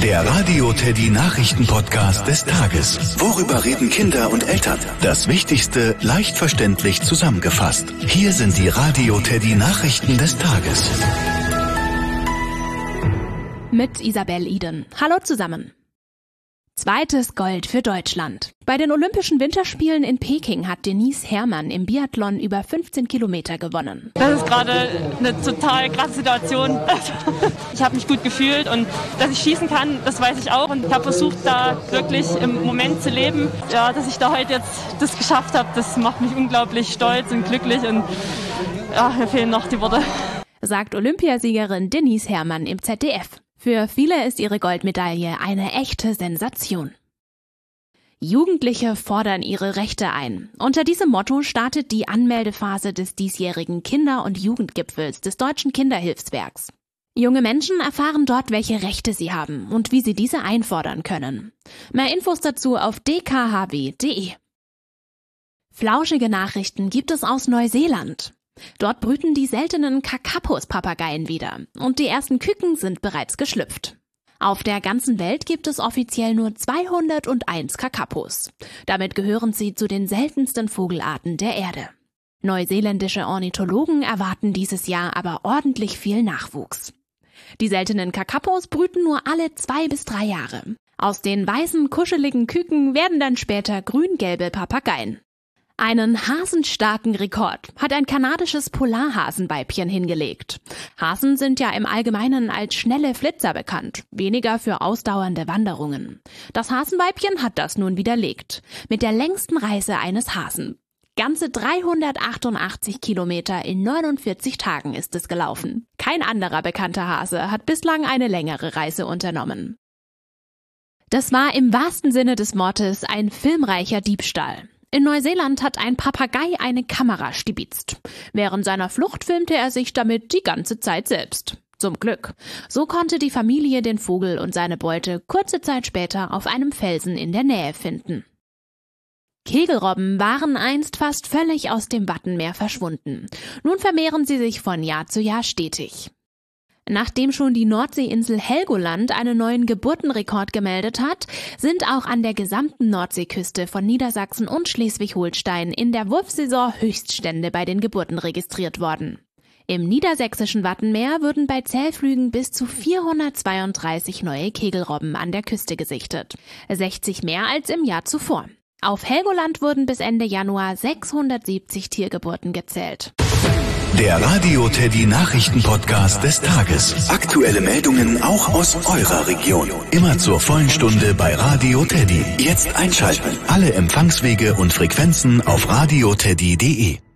Der Radio Teddy Nachrichten-Podcast des Tages. Worüber reden Kinder und Eltern? Das Wichtigste leicht verständlich zusammengefasst. Hier sind die Radio Teddy Nachrichten des Tages. Mit Isabel Iden. Hallo zusammen. Zweites Gold für Deutschland. Bei den Olympischen Winterspielen in Peking hat Denise Herrmann im Biathlon über 15 Kilometer gewonnen. Das ist gerade eine total krasse Situation. Ich habe mich gut gefühlt und dass ich schießen kann, das weiß ich auch. Und ich habe versucht, da wirklich im Moment zu leben. Ja, dass ich da heute jetzt das geschafft habe, das macht mich unglaublich stolz und glücklich. Und ja, mir fehlen noch die Worte. Sagt Olympiasiegerin Denise Herrmann im ZDF. Für viele ist ihre Goldmedaille eine echte Sensation. Jugendliche fordern ihre Rechte ein. Unter diesem Motto startet die Anmeldephase des diesjährigen Kinder- und Jugendgipfels des Deutschen Kinderhilfswerks. Junge Menschen erfahren dort, welche Rechte sie haben und wie sie diese einfordern können. Mehr Infos dazu auf dkhw.de. Flauschige Nachrichten gibt es aus Neuseeland. Dort brüten die seltenen Kakapos-Papageien wieder und die ersten Küken sind bereits geschlüpft. Auf der ganzen Welt gibt es offiziell nur 201 Kakapos. Damit gehören sie zu den seltensten Vogelarten der Erde. Neuseeländische Ornithologen erwarten dieses Jahr aber ordentlich viel Nachwuchs. Die seltenen Kakapos brüten nur alle 2 bis 3 Jahre. Aus den weißen, kuscheligen Küken werden dann später grün-gelbe Papageien. Einen hasenstarken Rekord hat ein kanadisches Polarhasenweibchen hingelegt. Hasen sind ja im Allgemeinen als schnelle Flitzer bekannt, weniger für ausdauernde Wanderungen. Das Hasenweibchen hat das nun widerlegt. Mit der längsten Reise eines Hasen. Ganze 388 Kilometer in 49 Tagen ist es gelaufen. Kein anderer bekannter Hase hat bislang eine längere Reise unternommen. Das war im wahrsten Sinne des Wortes ein filmreicher Diebstahl. In Neuseeland hat ein Papagei eine Kamera stibitzt. Während seiner Flucht filmte er sich damit die ganze Zeit selbst. Zum Glück. So konnte die Familie den Vogel und seine Beute kurze Zeit später auf einem Felsen in der Nähe finden. Kegelrobben waren einst fast völlig aus dem Wattenmeer verschwunden. Nun vermehren sie sich von Jahr zu Jahr stetig. Nachdem schon die Nordseeinsel Helgoland einen neuen Geburtenrekord gemeldet hat, sind auch an der gesamten Nordseeküste von Niedersachsen und Schleswig-Holstein in der Wurfsaison Höchststände bei den Geburten registriert worden. Im niedersächsischen Wattenmeer wurden bei Zählflügen bis zu 432 neue Kegelrobben an der Küste gesichtet. 60 mehr als im Jahr zuvor. Auf Helgoland wurden bis Ende Januar 670 Tiergeburten gezählt. Der Radio Teddy Nachrichten-Podcast des Tages. Aktuelle Meldungen auch aus eurer Region. Immer zur vollen Stunde bei Radio Teddy. Jetzt einschalten. Alle Empfangswege und Frequenzen auf radioteddy.de.